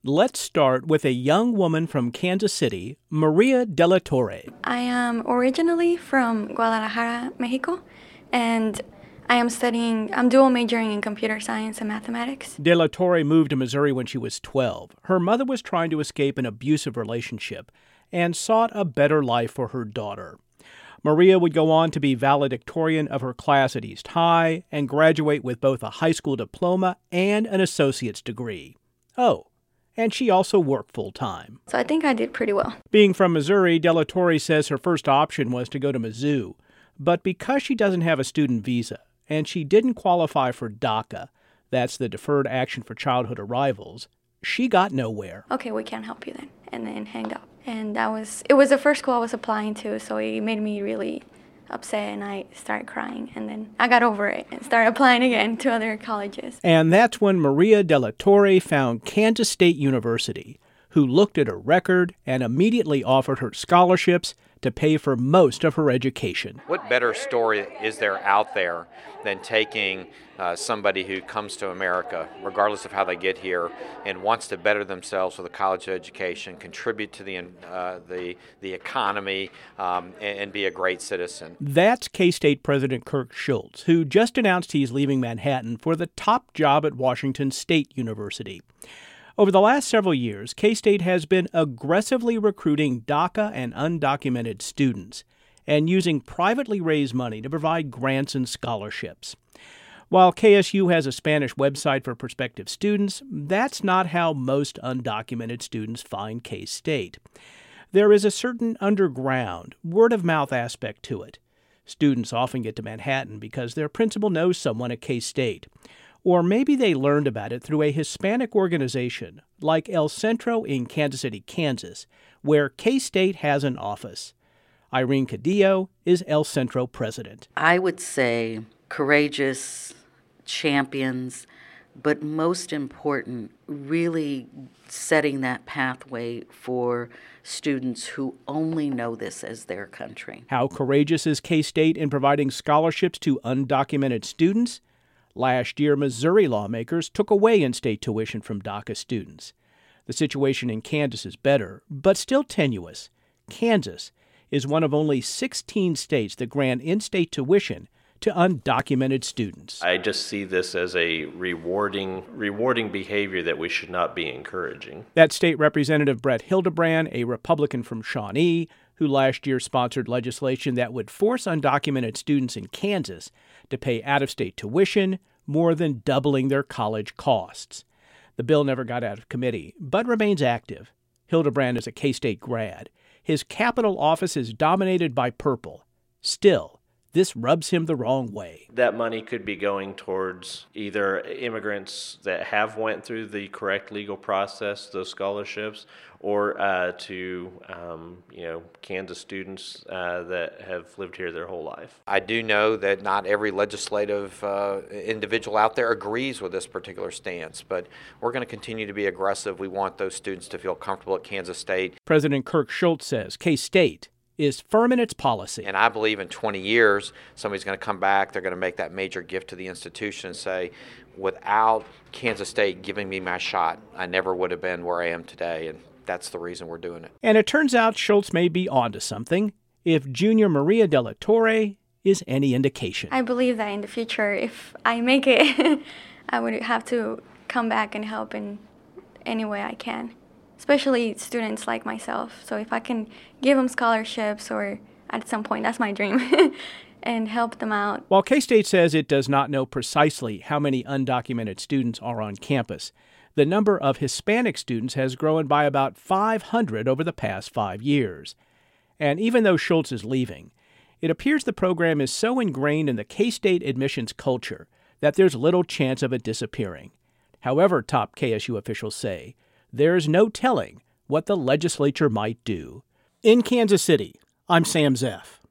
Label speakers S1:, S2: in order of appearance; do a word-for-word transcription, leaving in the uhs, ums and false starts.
S1: Let's start with a young woman from Kansas City, Maria De La Torre.
S2: I am originally from Guadalajara, Mexico, and I am studying, I'm dual majoring in computer science and mathematics.
S1: De La Torre moved to Missouri when she was twelve. Her mother was trying to escape an abusive relationship and sought a better life for her daughter. Maria would go on to be valedictorian of her class at East High and graduate with both a high school diploma and an associate's degree. Oh, and she also worked full-time.
S2: So I think I did pretty well.
S1: Being from Missouri, De La Torre says her first option was to go to Mizzou. But because she doesn't have a student visa and she didn't qualify for DACA, that's the Deferred Action for Childhood Arrivals, she got nowhere.
S2: Okay, we can't help you then. And then hanged up. And that was, it was the first school I was applying to, so it made me really upset, and I started crying. And then I got over it and started applying again to other colleges.
S1: And that's when Maria De La Torre found Kansas State University, who looked at her record and immediately offered her scholarships to pay for most of her education.
S3: What better story is there out there than taking uh, somebody who comes to America, regardless of how they get here, and wants to better themselves with a college education, contribute to the uh, the the economy, um, and, and be a great citizen?
S1: That's K-State President Kirk Schulz, who just announced he's leaving Manhattan for the top job at Washington State University. Over the last several years, K-State has been aggressively recruiting DACA and undocumented students and using privately raised money to provide grants and scholarships. While K S U has a Spanish website for prospective students, that's not how most undocumented students find K-State. There is a certain underground, word-of-mouth aspect to it. Students often get to Manhattan because their principal knows someone at K-State. Or maybe they learned about it through a Hispanic organization like El Centro in Kansas City, Kansas, where K-State has an office. Irene Cadillo is El Centro president.
S4: I would say courageous champions, but most important, really setting that pathway for students who only know this as their country.
S1: How courageous is K-State in providing scholarships to undocumented students? Last year, Missouri lawmakers took away in-state tuition from DACA students. The situation in Kansas is better, but still tenuous. Kansas is one of only sixteen states that grant in-state tuition to undocumented students.
S5: I just see this as a rewarding, rewarding behavior that we should not be encouraging.
S1: That's State Representative Brett Hildebrand, a Republican from Shawnee, who last year sponsored legislation that would force undocumented students in Kansas to pay out-of-state tuition, more than doubling their college costs. The bill never got out of committee, but remains active. Hildebrand is a K-State grad. His Capitol office is dominated by purple. Still, this rubs him the wrong way.
S5: That money could be going towards either immigrants that have went through the correct legal process, those scholarships, or uh, to um, you know Kansas students uh, that have lived here their whole life.
S3: I do know that not every legislative uh, individual out there agrees with this particular stance, but we're going to continue to be aggressive. We want those students to feel comfortable at Kansas State.
S1: President Kirk Schulz says K-State is firm in its policy.
S3: And I believe in twenty years, somebody's going to come back, they're going to make that major gift to the institution and say, without Kansas State giving me my shot, I never would have been where I am today, and that's the reason we're doing it.
S1: And it turns out Schulz may be onto something, if junior Maria De La Torre is any indication.
S2: I believe that in the future, if I make it, I would have to come back and help in any way I can. Especially students like myself. So if I can give them scholarships or at some point, that's my dream, and help them out.
S1: While K-State says it does not know precisely how many undocumented students are on campus, the number of Hispanic students has grown by about five hundred over the past five years. And even though Schulz is leaving, it appears the program is so ingrained in the K-State admissions culture that there's little chance of it disappearing. However, top K S U officials say, there's no telling what the legislature might do. In Kansas City, I'm Sam Zeff.